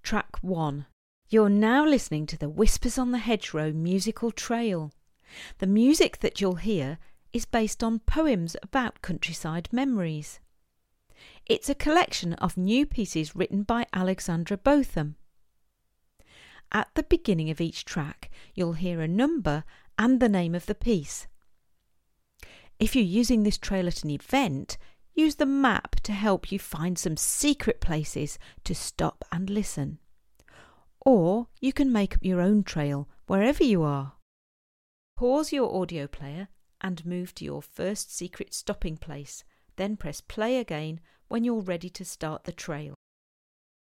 Track 1. You're now listening to the Whispers on the Hedgerow musical trail. The music that you'll hear is based on poems about countryside memories. It's a collection of new pieces written by Alexandra Botham. At the beginning of each track, you'll hear a number and the name of the piece. If you're using this trail at an event, use the map to help you find some secret places to stop and listen. Or you can make up your own trail wherever you are. Pause your audio player and move to your first secret stopping place, then press play again when you're ready to start the trail.